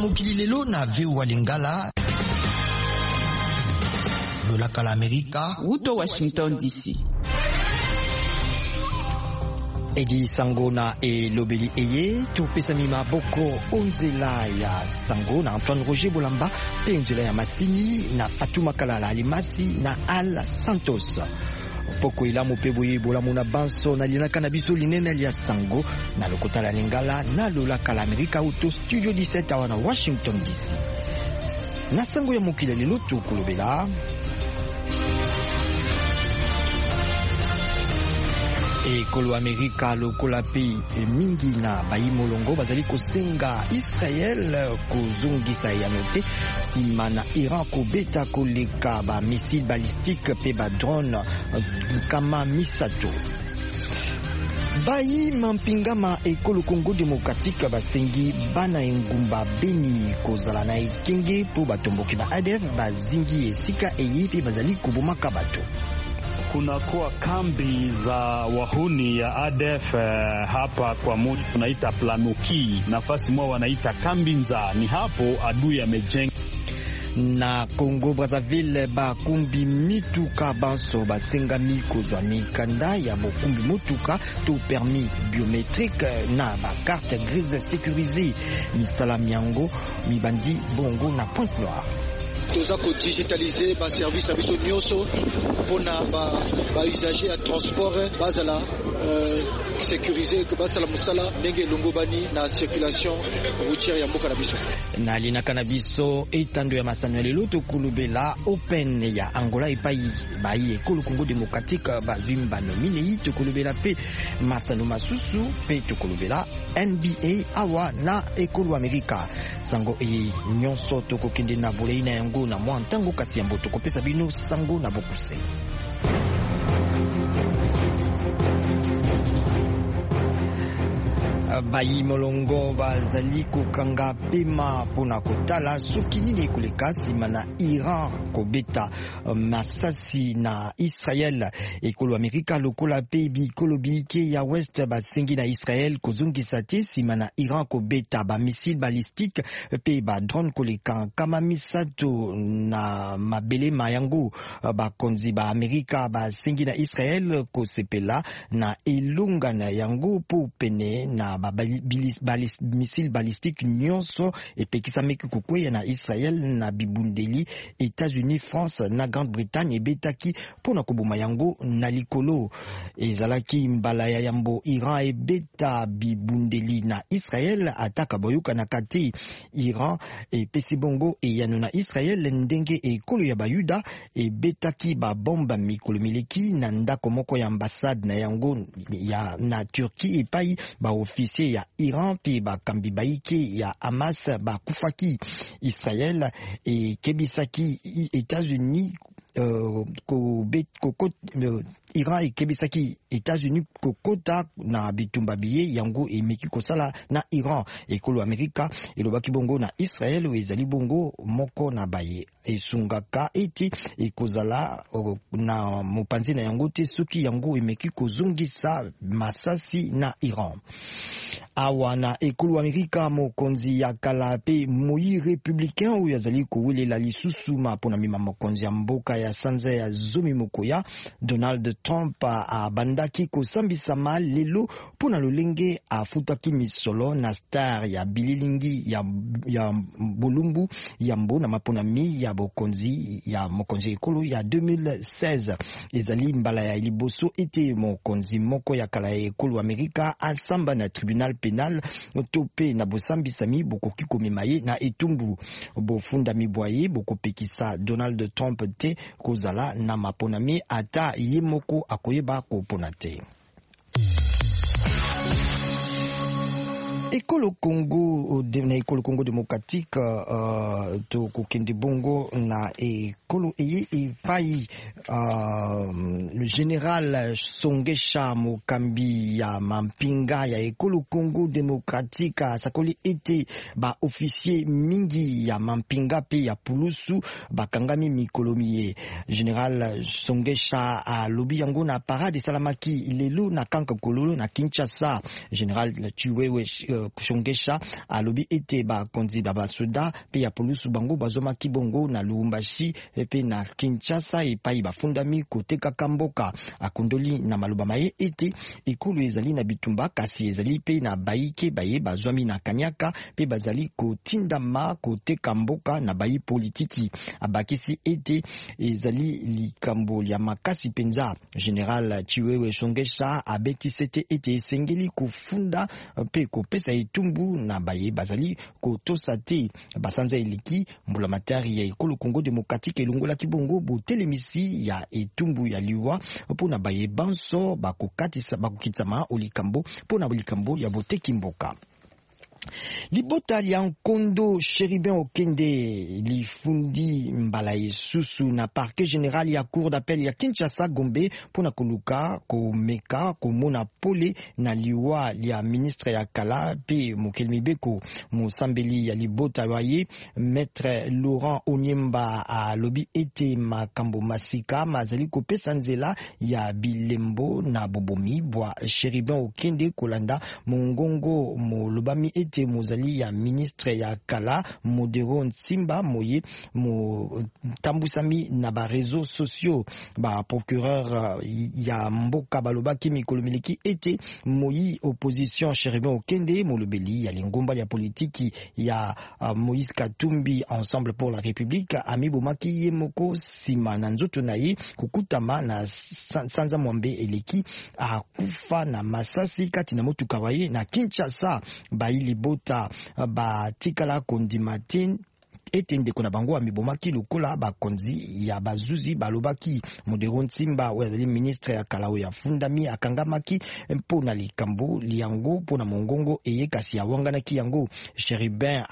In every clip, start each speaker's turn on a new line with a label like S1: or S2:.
S1: mokili lelo na VOA Lingala. Lolaka la Amerika.
S2: Wuto Washington DC.
S3: Edi sango na elobeli eye topesa maboko onzela ya sango na Antoine Roger Bolamba pe onzela ya Masini na Fatuma Kalala Alimasi na Al Santos. Poko ilamu pe boye bolamu na banso na linaka na biso linene ya sango na lokota la Lingala na lolaka la Amerika auto studio 17 awa na Washington DC. Na sango ya mokili lelo tokolobela ekolo Amerika lokola pe mingi na bayimolongo bazali kosenga Israel kozongisa ya note sima na Iran kobeta koleka ba missile balistique pe ba drone kama misato. Bayi mampingama ekolo Congo Démocratique basengi bana engumba Beni kozala na ekenge po batomboki ba ADF bazingi esika eyi pe bazali kobomaka bato.
S4: Kuna kuwa kambi za wahuni ya ADF hapa kwa moja tunaita Planuki, nafasi mwa wanaita Kambinza, ni hapo adui amejenga.
S3: Na Congo Brazzaville bakumbi mituka banso basenga mikozwa mikanda ya bokumbi mutuka to permis biométrique na ba carte grise sécurisée misala miango mibandi bongo na Pointe-Noire.
S5: Toza ko digitaliser ba service na biso nyonso pona ba usager ya transport bazala sécuriser que basala musala ndenge longobani na circulation routière ya mboka na biso.
S3: Na linaka na biso etando ya masano lelo tokulubela open ya Angola epai bayi ekolo Congo Démocratique bazwimba nomine yi tokulubela pe masano masusu pe tokulubela NBA awa na ekolo Amerika sango nyonso tokokende na boleina yango na mwa ntango kasi ya mboto kopesa bino sango na bokuse. Bayi molongo bazali kokanga pema pona kotala soki nini ekoleka sima na Iran kobeta masasi na Israel. Ekolo Amerika lokola pe bikolo bike ya West basengi na Israel kozongisa te sima na Iran kobeta ba missile balistique pe ba drone koleka kama misato na mabele mayango. Bakonzi ba Amerika basengi na Israel kosepela na elunga na yango po pene na missile balistique nyonso epekisa meki kukwea na Israel na bibundeli États-Unis, France na Grande-Bretagne ebetaki pona koboma yango na likolo. Ezalaki mbala ya yambo Iran ebeta bibundeli na Israel ataka boyoka na kati Iran epesi bongo eyano na Israel ndenge ekolo ya bayuda ebetaki ba bomba mikolo mileki na ndako moko ya ambassade na yango ya na Turquie epai ba officier ya Iran pe bakambi baike ya Hamas bakufaki. Israel ekebisaki États-Unis Iran ekebisaki États-Unis kokota na bitumba biye yango emeki kosala na Iran. Ekolo Amerika elobaki bongo na Israel ezali bongo moko na baye esungaka eti ekozala na mopanzi na yango te soki yango emeki kozongisa masasi na Iran. Awa na ekolo Amerika mokonzi ya kala pe moi républicain oyo azali kowelela lisusu mapona mima mokonzi ya mboka ya sanza ya zomi mokoya Donald Trump abandaki kosambisama lelo pona lolenge afutaki misolo na star ya bililingi ya bolumbu ya mbona mapona mi ya bokonzi ya mokonzi ekolo ya 2016. Ezali mbala ya liboso ete mokonzi moko ya kala ya ekolo Amerika asamba na tribunal penal tope na bosambisami bokoki komemaye na etumbu bofunda mibwaye bokopekisa Donald Trump te kozala na maponami ata ye moko akoyeba kopona te. Ekolo Congo Démocratique to kokende bongo na ekolo eye epai le général Songesha mokambi ya mampinga ya ekolo Congo Démocratique sakoli ete ba officier mingi ya mampinga pe ya pulusu bakangami mikolomiye. Général Songesha alobi yango na parade salamaki lelo na kanka kololo na Kinshasa. Général Chiwewe Shongesha alobi ete ba konzi ba soda pe ya polusu bango bazoma kibongo na Lubumbashi pe na Kinshasa epai bafundami koteka kamboka. Akondoli na maloba maye ete ekulu ezali na bitumba kasi ezali pe na baike baye bazwami na kanyaka pe bazali kotindama koteka mboka na bayi politiki. Abakisi ete ezali likambo ya makasi penza. General Chiwewe Shongesha abetisi ete esengeli kufunda pe kopesa etumbu na baye bazali kotosa te basanza eleki mbulamatari ya ekolo Congo Democratique elongola kibongo botelemisi ya etumbu ya liwa mpona baye banso bakokitsama olikambo mpona bolikambo ya boteki mboka. Libota lya Nkondo Cherubin Okende lifundi mbala isusu na parquet général ya cour d'appel ya Kinshasa Gombe pona koluka komeka komona pole na liwa lya ministre ya kala pe Mokelmibeko musambeli ya libota loye maître Laurent Onyemba a lobi ete makambo masika mazali kopesa nzela ya bilembo na bobomi bwa Cherubin Okende kolanda mongongo molobami ete mozali ya ministre ya kala Modero Nsimba moye mo tambusami na ba réseaux sociaux ba procureur ya mboka balobaki mikolo miliki ete moyi opposition Cherubin Okende molobeli ya lingomba ya politiki ya Moïse Katumbi Ensemble pour la République amibomaki ye moko sima na nzoto na ye kukutama na Sanza Mwambe eleki akufa na masasi kati na motuka waye na Kinshasa baili bota ba tikala kondimatin ete ndeko na bango amibomaki lokola bakonzi ya bazuzi balobaki Modero Nsimba wazali ministre ya kala ya fundami akangamaki mpona likambo liango mpona mongongo eye kasi ya wanganaki yango. Cherubin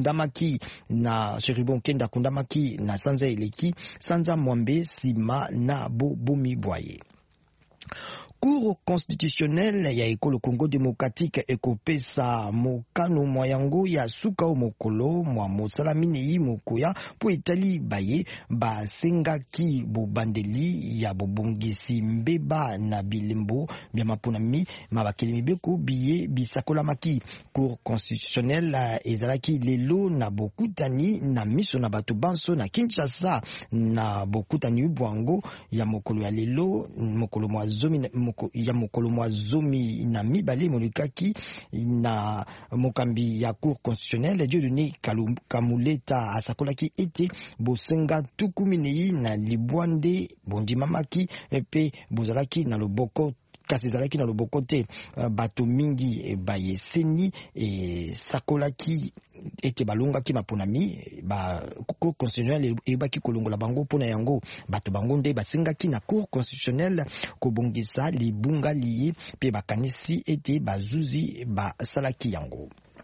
S3: Okende akundamaki na sanza eleki Sanza Mwambe sima na bomi bwaye. Cour constitutionnelle ya ekolo Congo Démocratique ekopesa mokano mwayango ya suka o mokolo mwa mosala minei mokoya po etali baye basengaki bobandeli ya bobongisi mbeba na bilembo bya maponami mabakeli mibeko biye bisakolamaki. Cour constitutionnelle ezalaki lelo na bokutani na miso na bato banso na Kinshasa na bokutani bwango ya mokolo ya lelo mokolo mwa zomi na mibale molikaki na mokambi ya cour constitutionnelle Dieudonné Kamuleta asakolaki ete bosenga tukuminei na libwande bondimamaki pe bozalaki na loboko kasi ezalaki na loboko te bato mingi bayeseni sakolaki ete balongaki maponami ba cour constitutionnelle ebaki kolongola bango pona yango bato bango nde basengaki na cour constitutionnelle kobongisa libunga liye pe bakanisi ete bazuzi basalaki yango.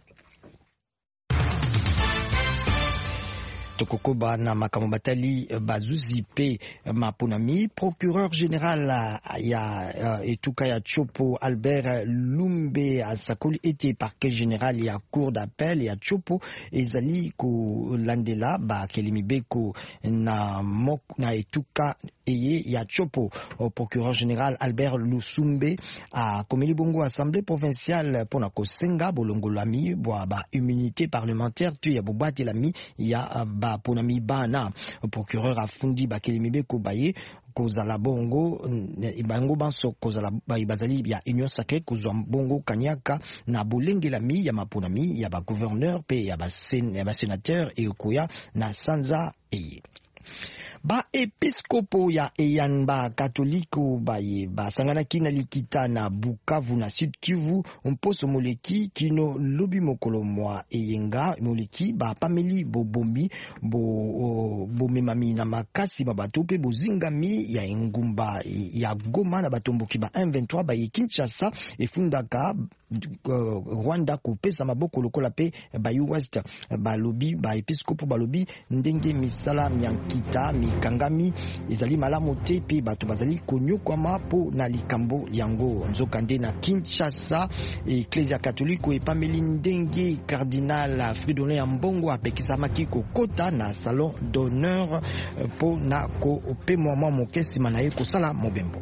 S3: Tokokoba na makambo batali bazuzi pe maponami. Procureur général ya etuka ya Chopo Albert Lumbe asakoli ete parquet général ya cour d'appel ya Chopo ezali ko landela ba kelimibeko na etuka eye ya Chopo. Procureur général Albert Lusumbe a komeli bongo assemblée provinciale pona kosenga bolongolami bwa ba immunité parlementaire tu ya bobati lami ya ba ponami bana. Procureur afundi bakeli mibeko baye kozala bongo bango banso kozala bazali ya union sacrée kozwa bongo kanyaka na bolengelami ya maponami ya ba gouverneur pe ya ba sénateur e koya na sanza eye. Ba episkopo ya Eyanba katoliko baye basanganaki na likita na Bukavu na Sud Kivu mposo moleki kino lobi mokolo mwa eyenga moleki ba pameli bobombi bomemami na makasi mabato pe bozingami ya engumba ya Goma na batomboki ba M23 baye Kinshasa efundaka Rwanda kopesa maboko lokola pe ba West balobi ba episkopo balobi ndenge misala myankita mikangami ezali malamu te pe bato bazali konyokwama po na likambo yango. Nzokande na Kinshasa Ecclesia Catholique epameli ndenge Cardinal Fridolin Ambongo apekisamaki kokota na salon d'honneur po na ko pe mwa mokesi manaye kosala mobembo.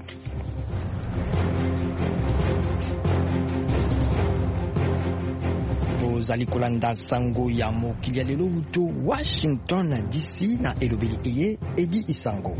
S3: bozali kolanda sango ya mokili ya lelo to Washington DC na elobeli eye Edi Isango.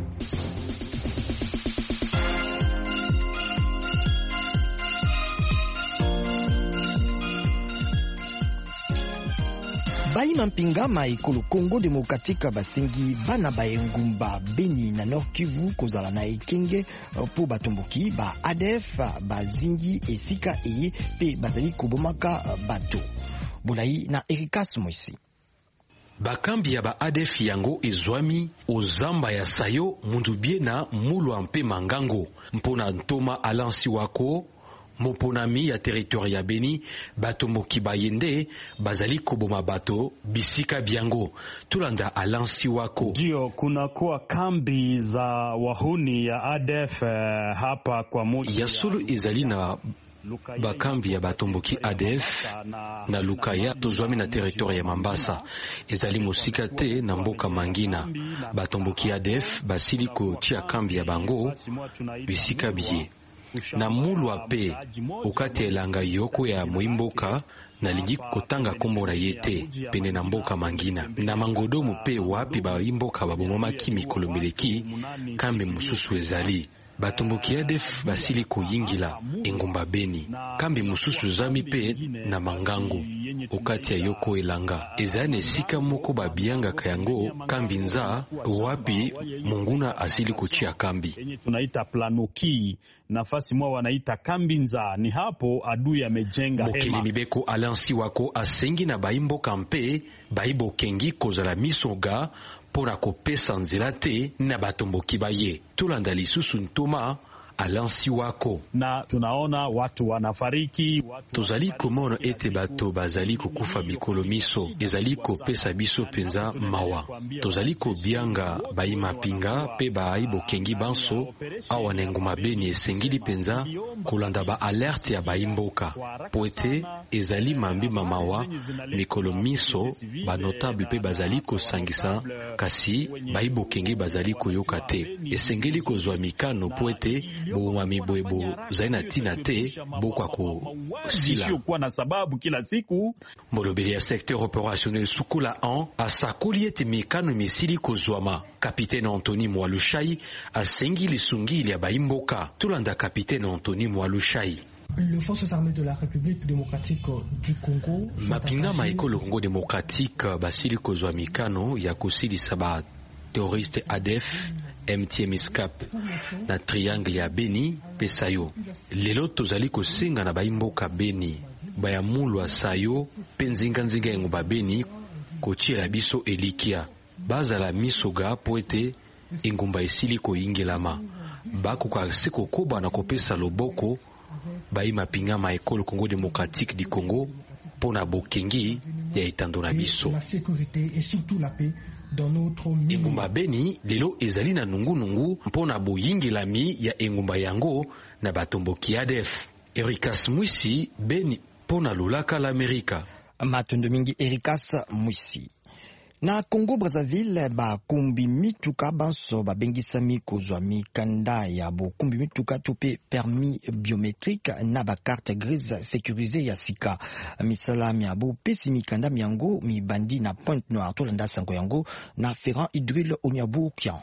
S3: Baima mpingama ekolo Congo Démocratique basengi bana baengumba Beni na Nord Kivu kozala na ekenge po batomboki ba ADF bazingi esika eye pe bazali kobomaka bato. Bulai na Erikas Moisi.
S2: Bakambi ya ba ADF yango ezwami ozamba ya sayo mundubie na mulwa mpe mangango mpona ntoma alansi wako moponami ya territoire ya Beni bato moki bayende bazali koboma bato bisika biango tulanda alansi wako.
S4: Ndio kunakuwa kambi za wahuni ya ADF hapa kwa moja
S2: ya solo ezali na bakambi ya batomboki ADF na Lukaya tozwami na territoire ya Mambasa ezali mosika te na mboka mangina batomboki ADF basili kotia kambi ya bango bisika biye na mulwa pe okati elanga yoko ya muimboka na ligi kotanga kombo na yete pene na mboka mangina na mangodomo pe wapi ba imboka babomaki mikolo meleki kambi mususu ezali batomboki ADF basili koyingila engumba Beni kambi mususu zami pe na mangango okati ya yoko elanga ezane sika moko babianga kayango kambi nza wapi munguna asili kuchia kambi
S4: tunaita Planuki nafasi mwa wanaita kambi nza ni hapo adui amejenga hema.
S2: Mokili mibeko alansi wako asengi na baimbo kampe baibo kengi kozala misoga pona kopesa nzela te na batomboki baye tulanda lisusu ntoma alansi wako
S4: na tunaona watu wanafariki
S2: tozali komona ete bato bazali kokufa mikolo miso ezali kopesa biso penza mawa tozali kobianga baima pinga pe baibo kengi banso awa na nguma Beni esengili penza kolanda ba alerte ya baimboka po ete ezali mambi mamawa mikolo miso ba notable pe bazali kosangisa kasi baibo kengi bazali koyoka te esengeli kozwa mikano po ete boma mibwebo zaina tina te bokwa ko sila
S4: kwa na sababu kila siku
S2: molobeli ya secteur opérationnel Sukula an asakoli ete mikano misili kozwama kapitaine Anthony Mwalushai asengi lisungili ya baimboka tulanda kapitaine Anthony Mwalushai.
S6: Les forces armées de la République démocratique du Congo
S2: mapingama ekolo Congo démocratique basili kozwa mikano ya kosilisa ba terroriste ADF MTM Escape na triangle ya Beni pe Sayo lelo tozali kosenga na baimboka Beni baya mulwa Sayo pe nzinga yango ba Beni kotiela biso elikia bazala misoga po ete engumba esili koyingelama bakoka seko koba na kopesa loboko baima pingama ekolo Congo démocratique du Congo pona bokengi ya etando na biso
S6: la sécurité et surtout la paix dans notre milieu.
S2: Engumba Beni lelo ezali na nungu mpona boyingilami ya engumba yango na batomboki ADF. Erikas Mwisi Beni pona lulaka l'Amerika.
S3: Matondo mingi Erikas Mwisi. Na Congo Brazzaville bakumbi mituka banso babengisami kozwa mikanda ya bokumbi mituka tope permis biométrique na ba carte grise sécurisée ya sika misala miabo pesi mikanda miango mibandi na Pointe Noire tolanda sango yango na Ferrand Hydril Onyabukian.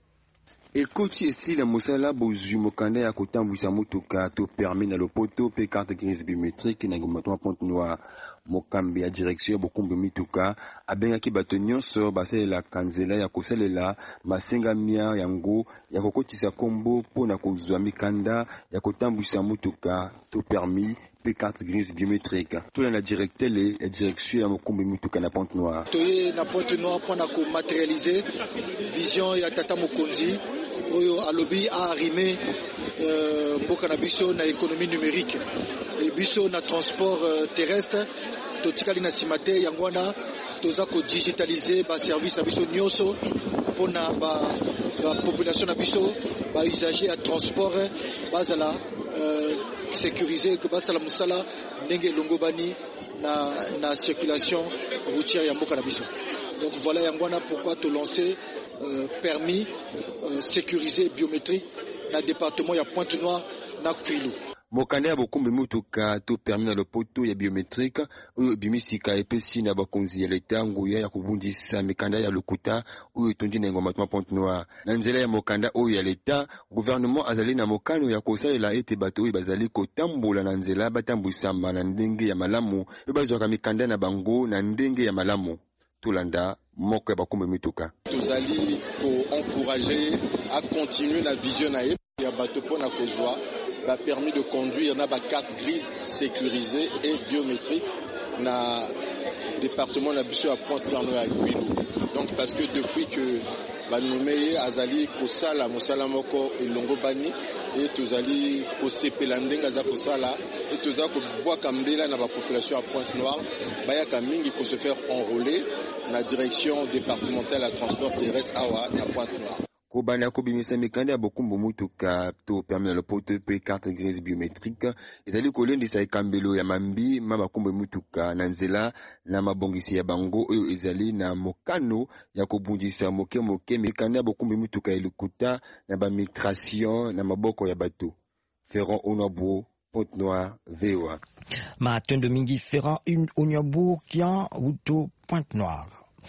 S7: Ekoti esila mosala bozwi mokanda ya kotambwisa mutuka to permis na lopoto pe carte grise biométrique na ngomatoa Pointe Noire mokambi ya direction bokumbi mituka abengaki bato nyonso basalela kanzela ya kosalela masengamia yango ya kokotisa kombo mpona kozwa mikanda ya kotambwisa mutuka to permis pe carte grise biométrique tola na directeur ya direction ya mokumbi mituka na Pointe Noire
S5: toye na Pointe Noire mpona ko matérialiser vision ya tata mokonzi oyo alobi a arrimé mboka na biso na économie numérique et biso na transport terrestre totikali na simate yango wana toza ko digitaliser ba service na biso nyonso mpona ba population na biso ba usager ya transport bazala sécuriser que basala musala ndenge longobani na circulation routière ya mboka na biso. Donc voilà yango wana pourquoi to lancer permis sécurisé biométrique na département ya Pointe Noire na Kwilu.
S7: mokanda ya bokumbi mutuka to permis na lopoto ya biométrique oyo bimisika epesi na bakonzi ya leta nguya ya kubundisa mikanda ya lokuta oyo etondi na engoma tuma Pointe-Noire. Na nzela ya mokanda oyo ya leta, gouvernement azali na mokano ya kosalela ete bato oyo bazali kotambola na nzela batambwisama na ndenge ya malamu pe bazwaka mikanda na bango na ndenge ya malamu. Tolanda moko ya bakumbi mutuka.
S5: Tozali ko encourager à continuer la vision na ya bato pona kozwa ba permis de conduire na ba carte grise sécurisée et biométrique na département na biso à Pointe-Noire à Gwilu. Donc parce que depuis que ba nommé azali kosala mosala moko elongo bani et tozali kosepela ndenga za kosala et tozali ko bwaka mbela na ba population à Pointe-Noire bayaka mingi ko se faire enrôler na direction départementale à transport terrestre awa na Pointe-Noire.
S7: Kobana kobimisa mikanda ya bokumbu mutuka to permis na lopoto pe carte grise biométrique ezali kolendisa ekambelo ya mambi ma bakumbu mutuka na nzela na mabongisi ya bango oyo ezali na mokano ya kobundisa moke mikanda ya bokumbu mutuka elikuta na ba migration na maboko ya bato. Ferrand Onabo, Pointe-Noire, VOA.
S3: Matondo mingi Ferrand Onabo Kian Uto Pointe-Noire.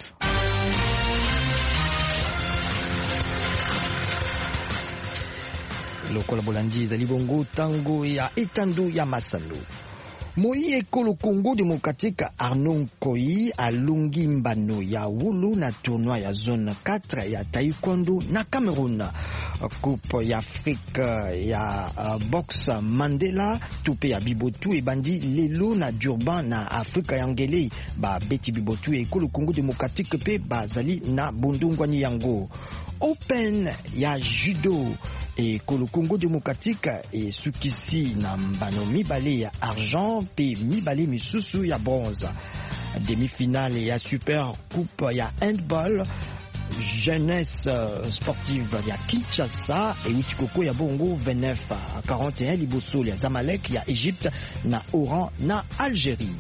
S3: Lokola bolandi ezali bongo tango ya etandu ya masano. Moi ekolo Congo démocratique Arnaud Nkoyi alungi mbano ya wulu na tournoi ya zone 4 ya taekwondo na Cameroun. Coupe ya Afrique ya boxe Mandela tupe ya bibotu ebandi lelo na Durban na Afrika ya ngele ba beti bibotu ekolo Congo démocratique pe bazali na bundungwani yango. Open ya judo et le Congo démocratique et sukisi na mbano mibale ya argent pe mibale misusu ya bronze. Demi-finale ya super coupe ya handball jeunesse sportive ya Kinshasa et Utikoko ya bongo 29-41 liboso ya Zamalek ya Égypte na Oran na Algérie.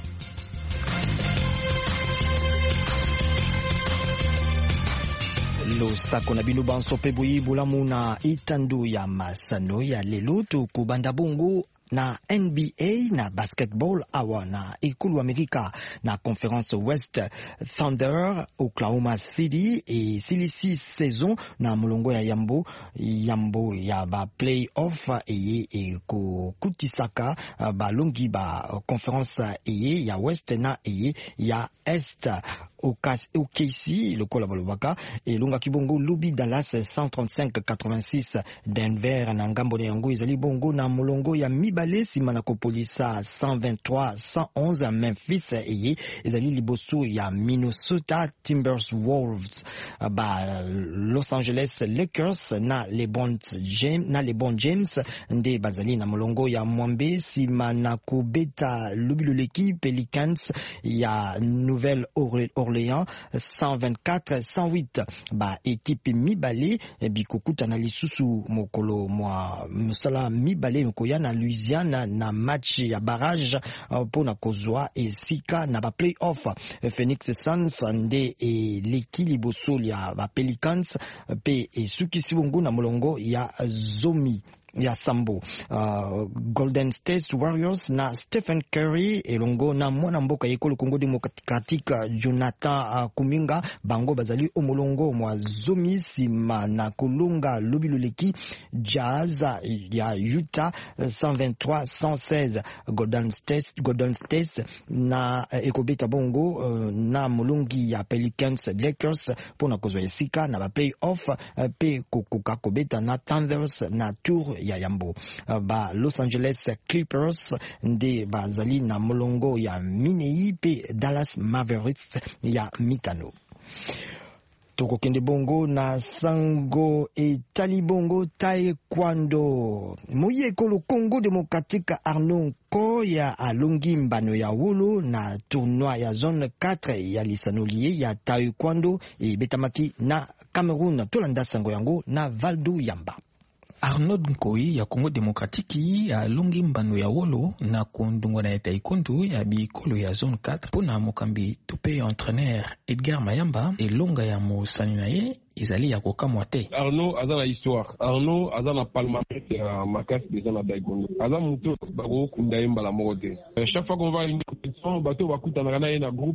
S3: Losako na bino banso pe boyi bolamu na itandu ya masano ya lelo to kubanda bongo na NBA na basketball awa na ekulu Amerika na Conference West Thunder Oklahoma City et silisi saison na mulongo ya yambo ya ba playoff eye ko kutisaka balongi ba conference eye ya West na eye ya Est OKC le kola balobaka et longa kibongo Lubi Dallas 135-86 Denver na ngambo na yango ezali bongo na mulongo ya mibale simana kopolisa 123-111 Memphis eye ezali liboso ya Minnesota Timberwolves ba Los Angeles Lakers na LeBron James nde bazali na mulongo ya mwambe simana kobeta lubilo l'équipe Pelicans ya Nouvelle-Orléans 124-108 ba équipe mibale bikokuta na lisusu mokolo mwa musala mibale koya na Louisiana na match ya barrage pona kozwa esika na ba playoff. Phoenix Suns nde l'équilibre ya ba Pelicans pe sukisi bongo na molongo ya zomi ya sambo Golden State Warriors na Stephen Curry elongo na mwana mboka yekolo Congo Democratique Jonathan Kuminga bango bazali omolongo mwa zomi sima na kolonga lobiloleki Jazz ya Utah 123-116 Golden State na ekobeta bongo na molongi ya Pelicans Lakers pona kozwa esika na ba playoff pe kokuka kobeta na Thunders na Tour ya yambo ba Los Angeles Clippers nde bazali na molongo ya Minei pe Dallas Mavericks ya Mikano. Toko kende bongo na sango etali bongo taekwondo. Moye kolo Congo Démocratique Arnaud Nkoyi alongi mbano ya wolo na tournoi ya zone 4 ya lisanolie ya taekwondo e betamaki na Cameroun. Tolanda sango yango na Valdo Yamba.
S8: Arnaud Nkoyi ya Congo Démocratique alongi mbano ya wolo na kondungo na taekwondo ya bikolo ya zone 4 pona mokambi tupe entraîneur Edgar Mayamba elonga ya mosani na ye ezali ya kokamwa te.
S9: Arnaud aza na histoire, Arnaud aza na palmarès ya makasi déjà na taekwondo, aza muto bakokunda ye mbala moko te. Chaque fois qu'on va à une compétition bato bakutanaka na ye na groupe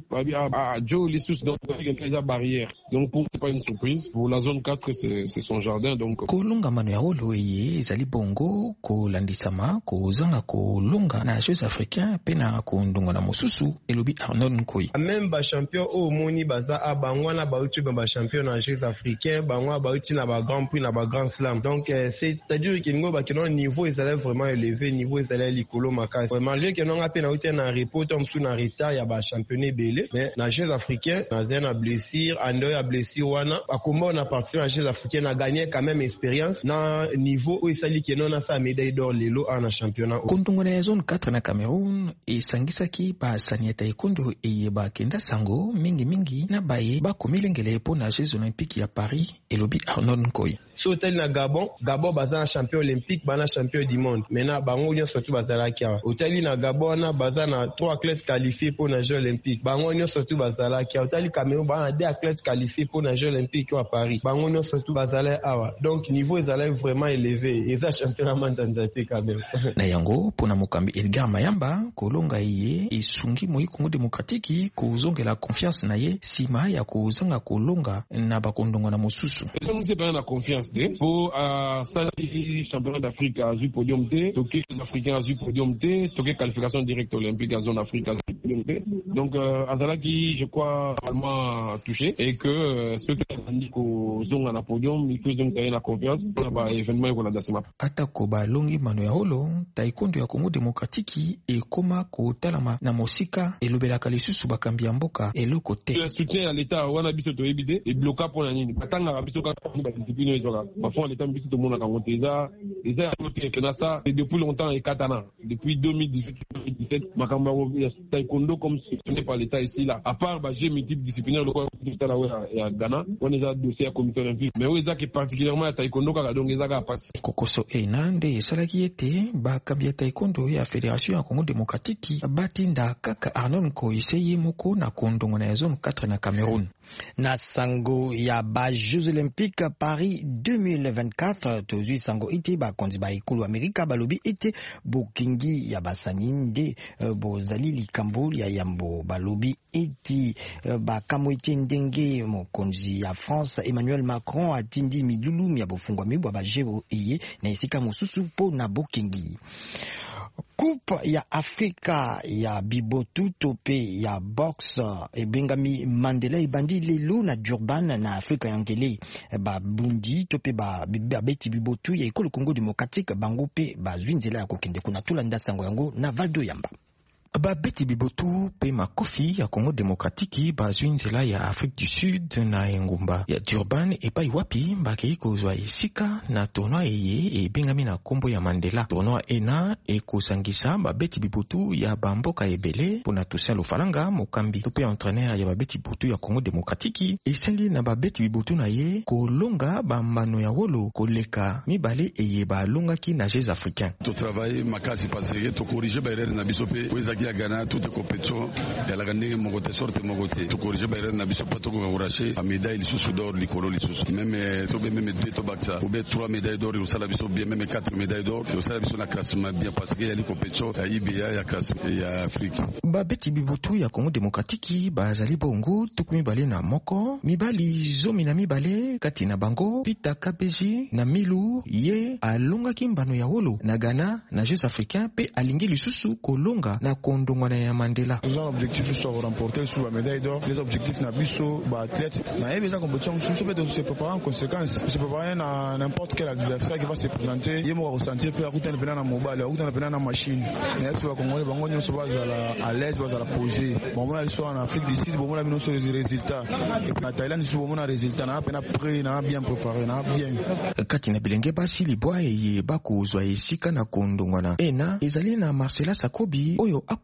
S9: Joe Lissus, donc il y a barrière, donc pour c'est pas une surprise. Pour la zone 4 c'est son jardin, donc
S8: kolonga mano ya wolo eye ezali bongo kolandisama kozanga kolonga na Jeux africains pe na kondonga na mosusu, elobi Arnold Nkoi.
S10: Même ba champion o moni baza a bangwana ba uti ba champion na Jeux africains, bangwa ba uti na ba grand prix na ba grand slam. Donc c'est-à-dire que ngo ba kino niveau ezali vraiment élevé, niveau ezali likolo makasi. Malgré que non apena uti na repos tom sous na retard ya ba championné belé, mais na Jeux africains na zena blessure, ando ya blessure wana akomba na partir na Jeux africains na gagné quand même expérience na niveau o esali que non na sa médaille d'or lelo na championnat.
S8: Kondongo na zone 4 na Cameroun esangisaki ba sani taekwondo eye ba kenda sango mingi na baye ba komilengele po na Jeux olympiques ya Paris, elobi Arnold Nkoi.
S10: So tel na Gabon baza na champion olympique, bana champion du monde. Maintenant bango nyo surtout bazala kia. Otali na Gabon na baza na 3 athlètes qualifiés pour na Jeux olympiques. Bango nyo surtout bazala kia. Otali Cameroun bana 2 athlètes qualifiés pour na Jeux olympiques à Paris. Bango nyo surtout bazala awa. Donc niveau ezala vraiment élevé. Eza championnat mondial quand même.
S8: Na yango pona mokambi Edgar Mayamba kolonga iye isungi moi Congo démocratique kozongela confiance na ye sima ya kozanga kolonga na bakondongo na mosusu.
S9: C'est pas na confiance. Pour ça championnat d'Afrique à du podium T, Toké africain à du podium T, Toké qualification directe olympique à zone Afrique à du podium T. Donc Azala qui je crois vraiment touché et que ceux qui ont dit qu'au zone à podium il faut donc gagner la confiance pour la événement qu'on a dasema.
S8: Atako ba longi mano ya holo taekwondo ya Congo démocratique et koma ko talama na mosika elobela kalisusu bakambi ya mboka eloko te.
S9: Le soutien à l'état wana biso to ebide et bloqué pour la nini. Batanga biso ka ba discipline parfois l'état biso to mona kango teza que ça depuis longtemps et katana depuis 2018 makamba ya taekwondo comme soutenu par l'état ici là à part ba jeu multidisciplinaire le quoi tout là ya Ghana on est à dossier à comité olympique mais oui ça qui particulièrement ya taekwondo ka donc ezaka passe
S8: kokoso enande esalaki ete bakambi ya taekwondo ya fédération ya Congo démocratique batinda kaka Arnold Nkoi ye moko na kondongo na zone 4 na Cameroun.
S3: Na sango ya ba Jeux olympiques Paris 2024 tozui sango ite ba konzi ba ikulu Amerika balobi ite bokingi ya basaninde bozali likambo ya yambo balobi ite ba kamo ite ndenge mokonzi ya France Emmanuel Macron atindi milulu ya bofungwa mibwa ba jebo eye na esika mosusu po na bokingi. Coupe ya Afrika ya bibotu tope ya box ebengami Mandela ebandi lelo na Durban na Afrika ya ngele ba bundi tope ba beti bibotu ya ekolo Congo démocratique bango pe ba zwinzela ya kokende kuna tulanda sango yango na Valdo Yamba.
S8: Babeti bibotu pe makofi ya Congo démocratique bazwi nzela ya Afrique du Sud na engumba ya Durban epai wapi bakei kozwa esika na tournoi eye ebengami na kombo ya Mandela. Tournoi ena ekosangisa babeti bibotu ya bamboka ebele pona Toussaint Lofalanga mokambi to pe entraîneur ya babeti bibotu ya Congo démocratique esengi na babeti bibotu na ye kolonga bambano ya wolo koleka mibale eye balongaki na Jeux africains.
S11: To travailler makasi parce que to corriger ba erreur na biso pe à Ghana toutes les compétitions et la gagner mon côté sorte mon côté tout corriger ba na biso pas to ko racher a médaille sous d'or likolo sous même to même deux to baksa ou bien 3 médailles d'or au sala biso bien même 4 médailles d'or au sala biso na classement bien parce que il y a des compétitions à IBA ya classement ya Afrique
S8: babeti bibutu ya Congo démocratique bazali bongo tukumi bale na moko mibali zomi na mibale kati na bango Pita Kabeji na Milu ye alonga kimbano ya wolo na Ghana na Jeux africains pe alingi lisusu kolonga na kondongwana ya Mandela.
S12: Nous avons l'objectif de remporter sur la médaille d'or. Les objectifs na biso ba athlète na yebeza compétition sous peut se préparer en conséquence. Se préparer à n'importe quel adversaire qui va se présenter. Yemo ressentir peu akuta na pena na mobile, akuta na pena na machine. Na yesu ba Congolais bango nyoso bazala à l'aise bazala poser. Bon on a l'histoire en Afrique du Sud, bon on a bino sur les résultats. Et puis na Thaïlande sur bon on a résultats na pena prêt na bien préparé na bien.
S8: Kati na bilenge basi libwa ye bakozwa esika na kondongwana. Ena ezali na Marcela Sakobi oyo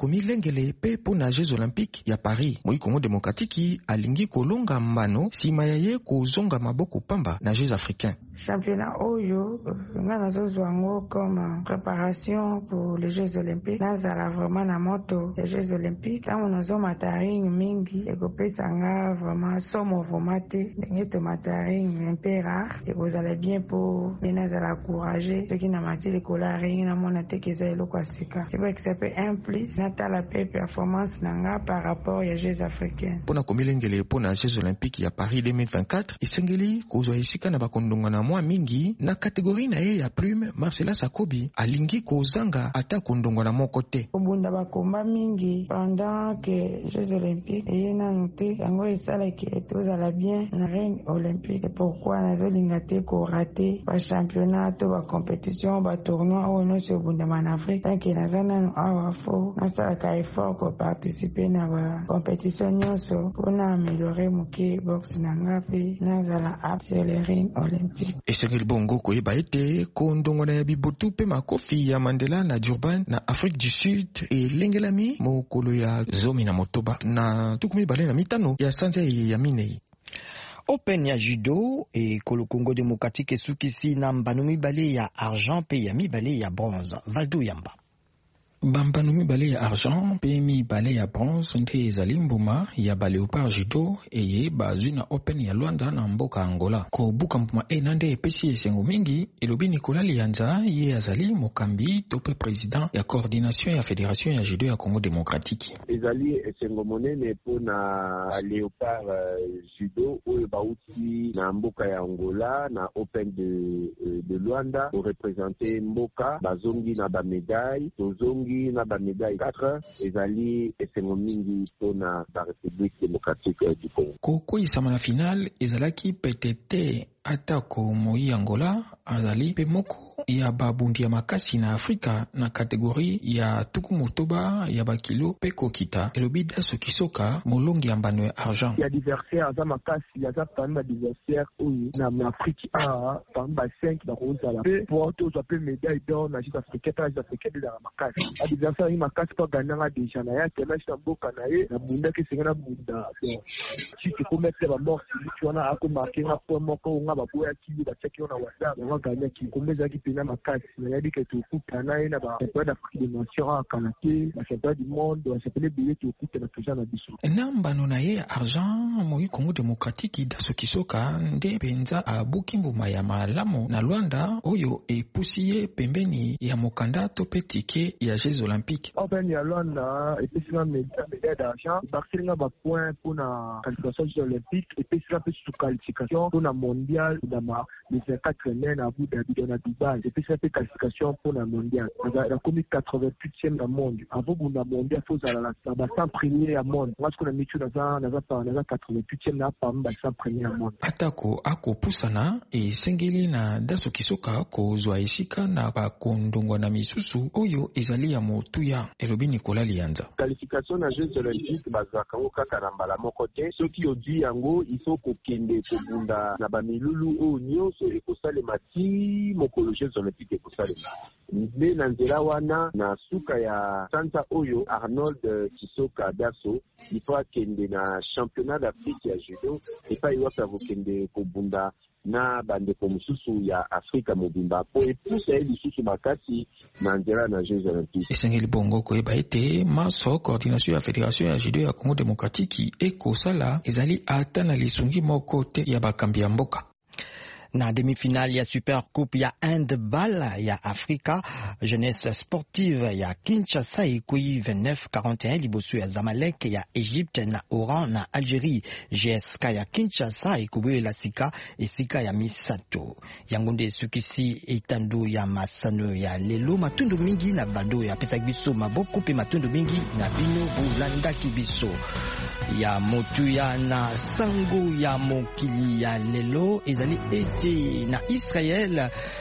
S8: akomi lengele pe pona Jeux Olympiques ya Paris. Moi Congo Démocratique alingi kolonga mbano sima ya ye kozonga maboko pamba na Jeux africains.
S13: Championnat oyo nga nazozwango comme préparation pour les Jeux Olympiques. Nazala vraiment na moto les Jeux Olympiques. Tango nazomata ring mingi ekopesa nga vraiment somo formate ndenge tomata ring un peu rare ekozala bien pour nazala courageux soki na mati likola ring namona te keza eloko ya sika. C'est vrai que ça peut un plus natala pe performance na nga par rapport ya Jeux africains.
S8: Pona komilengele pona Jeux Olympiques ya Paris 2024 isengeli kozwa esika na bakondonga na mwa mingi na kategori na ye ya plume. Marcela Sakobi alingi kozanga ata kondonga na moko te.
S13: Obunda bakomba mingi pendant que Jeux Olympiques eye nanu te yango esalaki tozala bien na ring olympique. C'est pourquoi nazolinga te korate ba championnat to ba compétition ba tournoi oyo nyonso obundama en Afrique tanke naza nanu awa fo nasalaka effort ko participer na ba compétition nyonso mpona améliorer moke boxe na nga pe nazala apte sur les ring olympique.
S8: Esengeli bongo koyeba ete kondongona ya bibutu pe makofi ya Mandela na Durban na Afrique du Sud elengelami mokolo ya 15 na 25 ya sanza ya minei.
S3: Open ya judo et Congo Démocratique esukisi na mbano mibale ya argent pe ya mibale ya bronze. Valdo Yamba.
S8: Bambano mibale ya argent pe mibale ya bronze nde ezali mbuma ya ba Léopard judo eye bazwi na Open ya Luanda na mboka Angola. Ko buka mbuma nde epesi esengo mingi elobi Nicolas Lianza ye azali mokambi to pe président ya coordination ya fédération ya judo ya Congo Démocratique.
S14: Ezali esengo monene pona Léopard judo oyo bauti na mboka ya Angola na Open de Luanda pour représenter mboka bazongi na ba médaille tozongi na ba médaille 4 ezali esengo mingi pona la République démocratique du Congo.
S8: Koko isama na final ezalaki petete atako moi Angola azali pe moko ya babundi ya makasi na Afrika na kategori ya tuku motoba ya bakilo pe kokita elobi Daso Kisoka molongi ya mbano ya argent.
S15: Ya adversaire aza makasi aza parmi adversaire oyo na Afrique a parmi ba 5 ba kozala pe pour to pe médaille d'or na Jeux africains de la makasi. Adversaire yi makasi pa gananga déjà na ya tena na mboka na ye na bunda ke sengana bunda. Si tu peux mettre ba mort tu wana ako marquer na point moko ba boya ki ba cheki na wasa ba gagner ki komeza ki pena makasi na yadi ke tu kuta na ina ba championnat d'Afrique des nations a kanaté ba championnat du monde ba championnat billet tu kuta na tuja na biso
S8: nambano na ye argent moi Congo Démocratique Daso Kisoka nde benza abuki mbuma ya malamu na Luanda oyo epusiye pembeni ya mokanda to petike ya Jeux Olympiques.
S15: Open ya Luanda epesina médaille d'argent baksinga ba point pour na qualification Jeux Olympiques epesina pe sous qualification pour na mondial dans les 24 semaines à Abu Dhabi dans Dubaï et puis ça fait qualification pour la mondial. On a commis 88e dans le monde. Avant qu'on a mondial faut aller là ça va s'imprimer à monde. Moi ce qu'on a mis dans 88e là par exemple s'imprimer à monde.
S8: Atako ako pusana e sengeli na Daso Kisoka ko zwa esika na ba kondongwa na misusu oyo ezali ya motuya elobi Nicolas Lianza.
S14: Qualification na Jeux Olympiques bazaka kaka na mbala moko te soki odi yango il faut ko kende ko bunda na ba milulu o nyonso ekosalema ti mokolo Jeux Olympiques ekosalema mbe na nzela wana na suka ya santa oyo Arnold Kisoka Daso ifo akende na championnat d'Afrique ya judo epai wapi akokende kobunda na bandeko mosusu ya Afrika mobimba po epusa ye lisusu makasi na nzela na Jeux Olympiques.
S8: Esengeli bongo koyeba ete maso coordination ya fédération ya judo ya Congo Démocratique ekosala ezali ata na lisungi moko te ya bakambi ya mboka.
S3: Na demi-finale ya Super Coupe ya handball ya Afrika jeunesse sportive ya Kinshasa ikuyi 29-41 liboso ya Zamalek ya Egypte na Oran na Algérie. GSK ya Kinshasa ikubuela sika esika ya misato yango nde sukisi etando ya masano ya lelo matundu mingi na bado ya pesa biso maboko pe matundu mingi na bino bulandaki biso ya motuya na sango ya mokili ya lelo ezali ete na Israël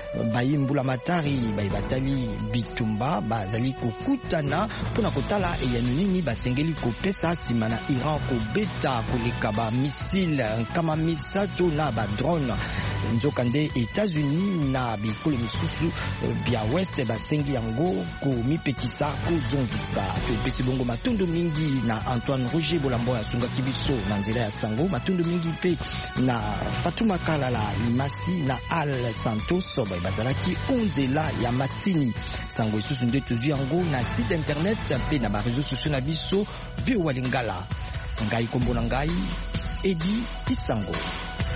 S3: bayimbula matari batali bitumba bazali kokutana mpona kotala eyano nini basengeli kopesa nsima na Iran kobeta koleka bamisile nkama misato na badrone. Nzokande États-Unis na bikolo misusu bya West basengi yango komipekisa kozongisa. Topesi bongo matondo mingi na Antoine Roger Bolambo asungaki biso na nzela ya sango, matondo mingi pe na Fatuma Kalala Limasi na Al Santos bazalaki onzela ya masini. Sango isusu nde tozwi yango na site internet pe na ba réseaux sociaux na biso VOA Lingala. Ngai kombo na ngai Edi Isango.